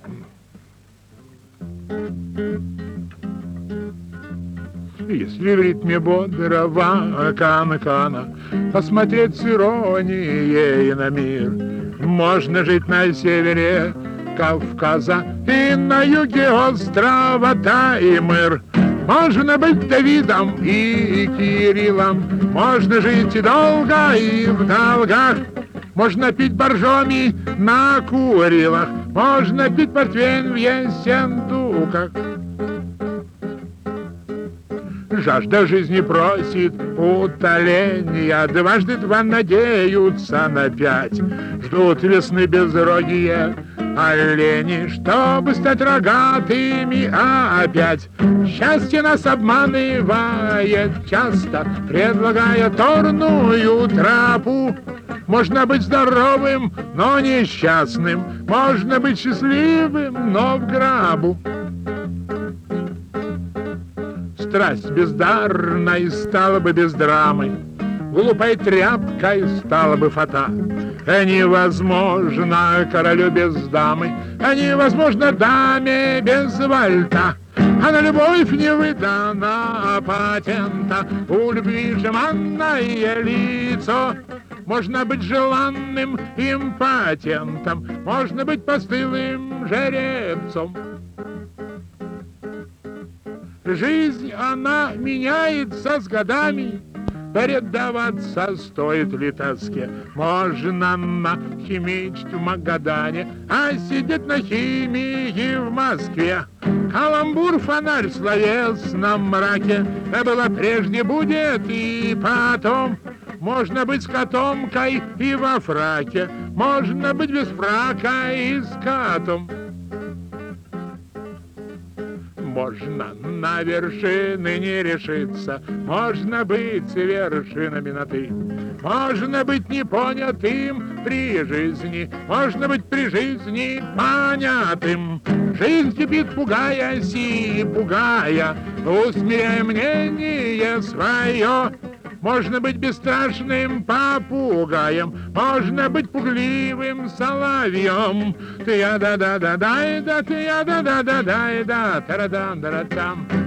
Если в ритме бодрого канкана посмотреть с иронией на мир, можно жить на севере Кавказа и на юге острова Таймыр. Можно быть Давидом и Кириллом, можно жить и долго, и в долгах. Можно пить боржоми на Курилах, можно пить портвейн в Ессентуках. Жажда жизни просит утоления, дважды два надеются на пять. Ждут весны безрогие олени, чтобы стать рогатыми опять. Счастье нас обманывает часто, предлагая торную тропу. Можно быть здоровым, но несчастным, можно быть счастливым, но в гробу. Страсть бездарной стала бы без драмы, глупой тряпкой стала бы фата. Невозможно королю без дамы, невозможно даме без вальта. А на любовь не выдана патента, у любви жеманное лицо. Можно быть желанным импотентом, можно быть постылым жеребцом. Жизнь, она меняется с годами, предаваться стоит ли тоске. Можно нахимичить в Магадане, а сидеть на химии в Москве. Каламбур, фонарь в словесном мраке, было прежде, будет и потом. Можно быть с котомкой и во фраке, можно быть без фрака и с котом. Можно на вершины не решиться, можно быть с вершинами на «ты». Можно быть непонятым при жизни, можно быть при жизни понятым. Жизнь кипит, пугаясь и пугая, усмиряя мнение свое. Можно быть бесстрашным попугаем, можно быть пугливым соловьем. Ты-я-да-да-да-дай-да, ты-я-да-да-да-дай-да, та-ра-дан-да-ра-там.